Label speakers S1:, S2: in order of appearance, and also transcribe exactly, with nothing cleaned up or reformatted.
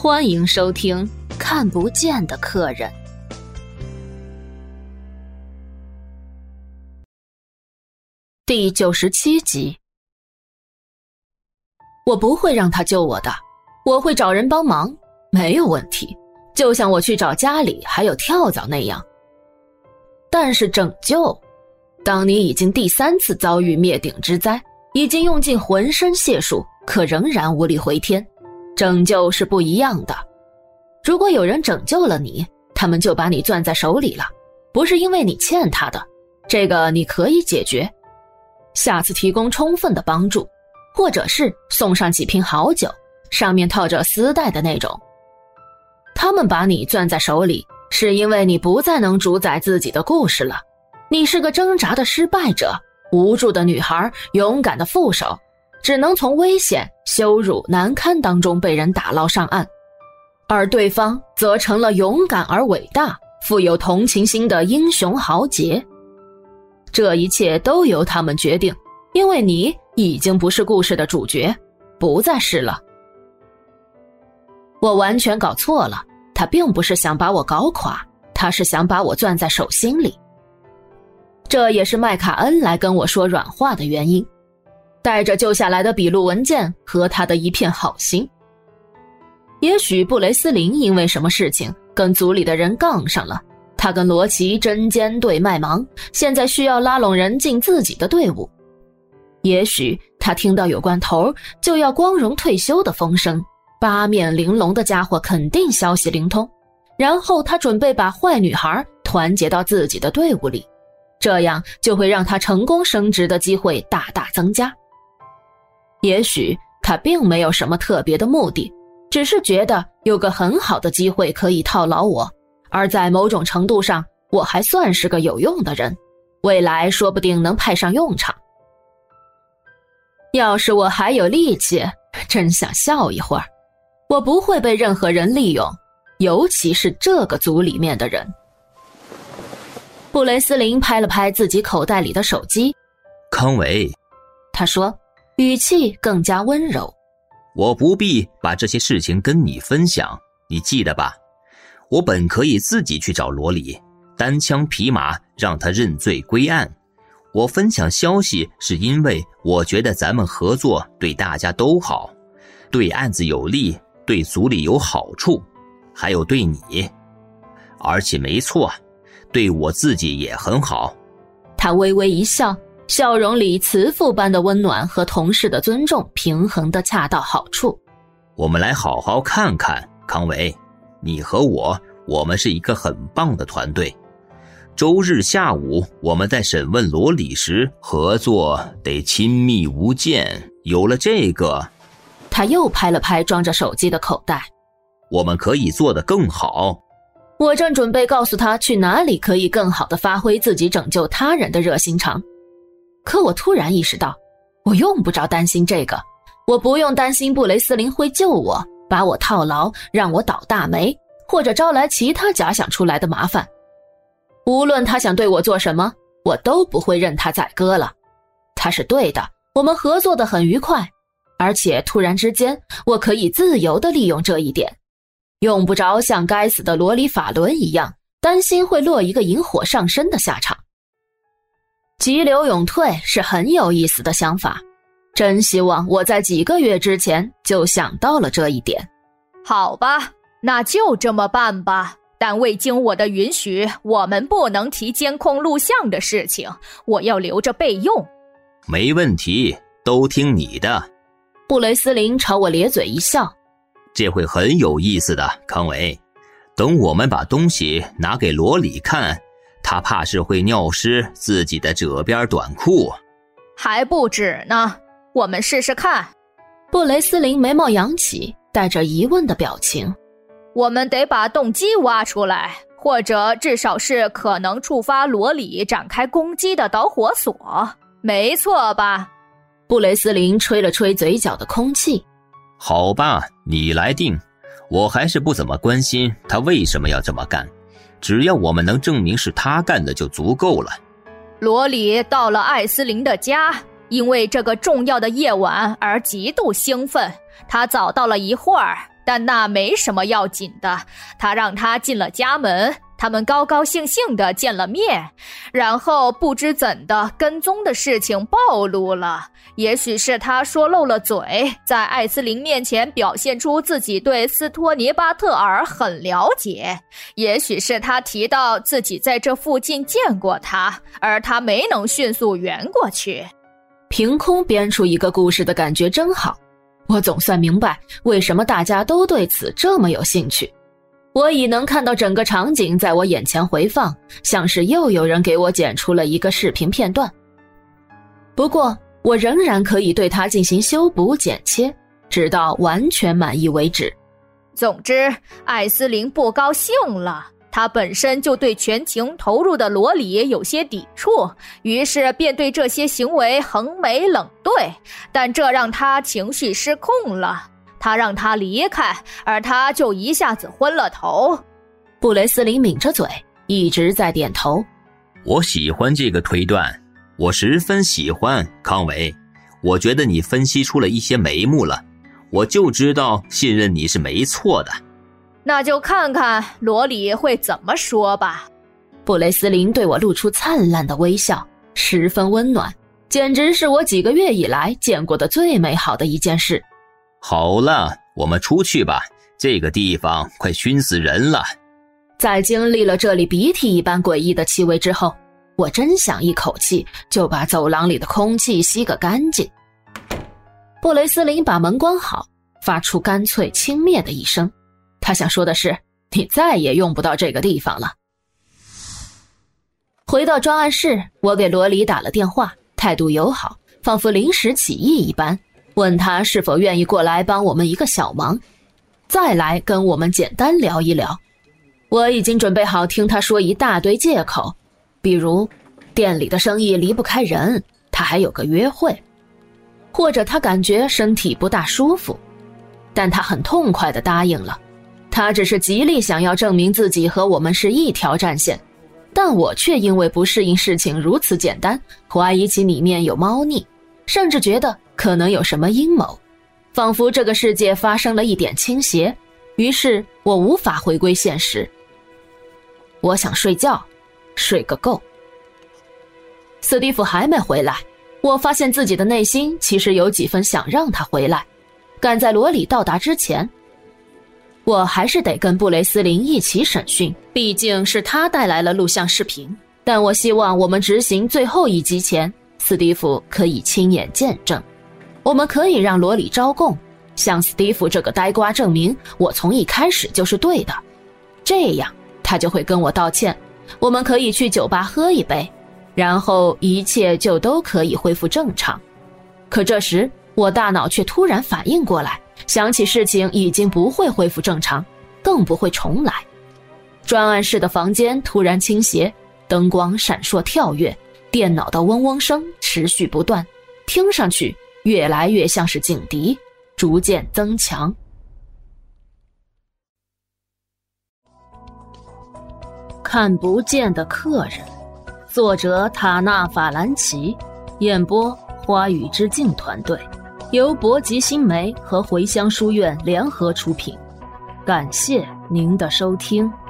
S1: 欢迎收听《看不见的客人》第九十七集。我不会让他救我的，我会找人帮忙，没有问题，就像我去找家里还有跳蚤那样。但是拯救，当你已经第三次遭遇灭顶之灾，已经用尽浑身解数，可仍然无力回天，拯救是不一样的。如果有人拯救了你，他们就把你攥在手里了，不是因为你欠他的，这个你可以解决，下次提供充分的帮助，或者是送上几瓶好酒，上面套着丝带的那种。他们把你攥在手里，是因为你不再能主宰自己的故事了，你是个挣扎的失败者，无助的女孩，勇敢的副手，只能从危险、羞辱、难堪当中被人打捞上岸，而对方则成了勇敢而伟大、富有同情心的英雄豪杰。这一切都由他们决定，因为你已经不是故事的主角，不再是了。我完全搞错了，他并不是想把我搞垮，他是想把我攥在手心里。这也是麦卡恩来跟我说软话的原因，带着救下来的笔录文件和他的一片好心。也许布雷斯林因为什么事情跟组里的人杠上了，他跟罗奇针尖对麦芒，现在需要拉拢人进自己的队伍。也许他听到有关头就要光荣退休的风声，八面玲珑的家伙肯定消息灵通，然后他准备把坏女孩团结到自己的队伍里，这样就会让他成功升职的机会大大增加。也许他并没有什么特别的目的，只是觉得有个很好的机会可以套牢我，而在某种程度上我还算是个有用的人，未来说不定能派上用场。要是我还有力气，真想笑一会儿。我不会被任何人利用，尤其是这个组里面的人。布雷斯林拍了拍自己口袋里的手机。
S2: 康维，
S1: 他说，语气更加温柔。
S2: 我不必把这些事情跟你分享，你记得吧？我本可以自己去找罗里，单枪匹马让他认罪归案。我分享消息是因为我觉得咱们合作对大家都好，对案子有利，对组里有好处，还有对你。而且没错，对我自己也很好。
S1: 他微微一笑，笑容里慈父般的温暖和同事的尊重平衡得恰到好处。
S2: 我们来好好看看，康维，你和我，我们是一个很棒的团队。周日下午我们在审问罗里时，合作得亲密无间，有了这个，
S1: 他又拍了拍装着手机的口袋，
S2: 我们可以做得更好。
S1: 我正准备告诉他去哪里可以更好地发挥自己拯救他人的热心肠，可我突然意识到，我用不着担心这个，我不用担心布雷斯林会救我，把我套牢，让我倒大霉，或者招来其他假想出来的麻烦。无论他想对我做什么，我都不会任他宰割了。他是对的，我们合作得很愉快，而且突然之间，我可以自由地利用这一点，用不着像该死的罗里法伦一样，担心会落一个引火上身的下场。急流勇退是很有意思的想法，真希望我在几个月之前就想到了这一点。
S3: 好吧，那就这么办吧。但未经我的允许，我们不能提监控录像的事情，我要留着备用。
S2: 没问题，都听你的。
S1: 布雷斯林朝我咧嘴一笑。
S2: 这会很有意思的，康维。等我们把东西拿给罗里看，他怕是会尿湿自己的褶边短裤。
S3: 还不止呢，我们试试看。
S1: 布雷斯林眉毛扬起，带着疑问的表情。
S3: 我们得把动机挖出来，或者至少是可能触发罗里展开攻击的导火索，没错吧？
S1: 布雷斯林吹了吹嘴角的空气。
S2: 好吧，你来定。我还是不怎么关心他为什么要这么干，只要我们能证明是他干的就足够了。
S3: 罗里到了艾斯林的家，因为这个重要的夜晚而极度兴奋，他早到了一会儿， 但那没什么要紧的。他让他进了家门，他们高高兴兴地见了面，然后不知怎的跟踪的事情暴露了。也许是他说漏了嘴，在艾斯琳面前表现出自己对斯托尼巴特尔很了解，也许是他提到自己在这附近见过他，而他没能迅速圆过去。
S1: 凭空编出一个故事的感觉真好，我总算明白为什么大家都对此这么有兴趣。我已能看到整个场景在我眼前回放，像是又有人给我剪出了一个视频片段。不过我仍然可以对它进行修补剪切，直到完全满意为止。
S3: 总之，艾斯琳不高兴了，她本身就对全情投入的罗里有些抵触，于是便对这些行为横眉冷对，但这让她情绪失控了。他让他离开，而他就一下子昏了头。
S1: 布雷斯林抿着嘴，一直在点头。
S2: 我喜欢这个推断，我十分喜欢，康维。我觉得你分析出了一些眉目了，我就知道信任你是没错的。
S3: 那就看看罗里会怎么说吧。
S1: 布雷斯林对我露出灿烂的微笑，十分温暖，简直是我几个月以来见过的最美好的一件事。
S2: 好了，我们出去吧，这个地方快熏死人了。
S1: 在经历了这里鼻涕一般诡异的气味之后，我真想一口气就把走廊里的空气吸个干净。布雷斯林把门关好，发出干脆轻蔑的一声，他想说的是，你再也用不到这个地方了。回到专案室，我给罗里打了电话，态度友好，仿佛临时起意一般，问他是否愿意过来帮我们一个小忙，再来跟我们简单聊一聊。我已经准备好听他说一大堆借口，比如店里的生意离不开人，他还有个约会，或者他感觉身体不大舒服，但他很痛快地答应了。他只是极力想要证明自己和我们是一条战线，但我却因为不适应事情如此简单，怀疑其里面有猫腻，甚至觉得可能有什么阴谋，仿佛这个世界发生了一点倾斜，于是我无法回归现实。我想睡觉，睡个够。斯蒂夫还没回来，我发现自己的内心其实有几分想让他回来，赶在罗里到达之前。我还是得跟布雷斯林一起审讯，毕竟是他带来了录像视频，但我希望我们执行最后一击前，斯蒂夫可以亲眼见证。我们可以让罗里招供，向斯蒂夫这个呆瓜证明我从一开始就是对的，这样他就会跟我道歉，我们可以去酒吧喝一杯，然后一切就都可以恢复正常。可这时我大脑却突然反应过来，想起事情已经不会恢复正常，更不会重来。专案室的房间突然倾斜，灯光闪烁跳跃，电脑的嗡嗡声持续不断，听上去越来越像是警笛，逐渐增强。看不见的客人，作者塔纳法兰奇，演播花语之境团队，由博吉新媒和回乡书院联合出品，感谢您的收听。